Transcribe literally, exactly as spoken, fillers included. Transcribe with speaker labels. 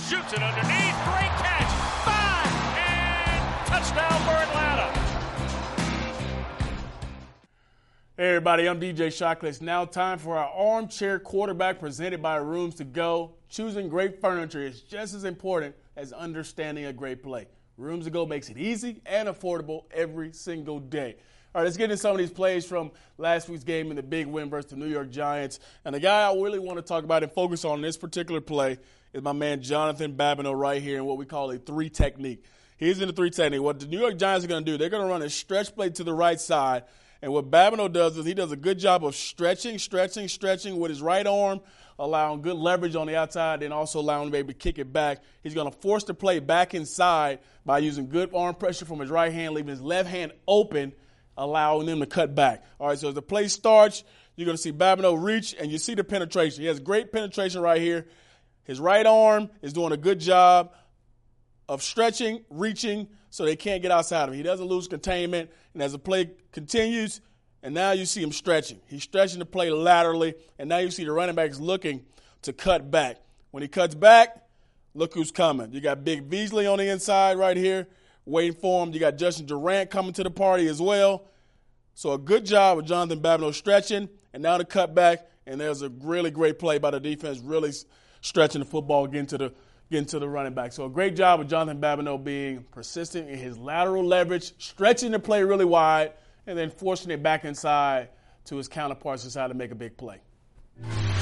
Speaker 1: Shoots it underneath. Great catch. Five. And touchdown for Atlanta.
Speaker 2: Hey everybody, I'm D J Shockley. It's now time for our Armchair Quarterback presented by Rooms to Go. Choosing great furniture is just as important as understanding a great play. Rooms to Go makes it easy and affordable every single day. All right, let's get into some of these plays from last week's game in the big win versus the New York Giants. And the guy I really want to talk about and focus on in this particular play is my man Jonathan Babineaux right here in what we call a three technique. He's in the three technique. What the New York Giants are going to do, they're going to run a stretch play to the right side. And what Babineaux does is he does a good job of stretching, stretching, stretching with his right arm, allowing good leverage on the outside, and also allowing him to be able to kick it back. He's going to force the play back inside by using good arm pressure from his right hand, leaving his left hand open, allowing them to cut back. All right, so as the play starts, you're going to see Babineaux reach, and you see the penetration. He has great penetration right here. His right arm is doing a good job of stretching, reaching, so they can't get outside of him. He doesn't lose containment, and as the play continues, and now you see him stretching. He's stretching the play laterally, and now you see the running back is looking to cut back. When he cuts back, look who's coming. You got Big Beasley on the inside right here waiting for him. You got Justin Durant coming to the party as well. So a good job with Jonathan Babineaux stretching, and now the cut back, and there's a really great play by the defense, really stretching the football, getting to the getting to the running back. So a great job with Jonathan Babineaux being persistent in his lateral leverage, stretching the play really wide, and then forcing it back inside to his counterparts inside to make a big play.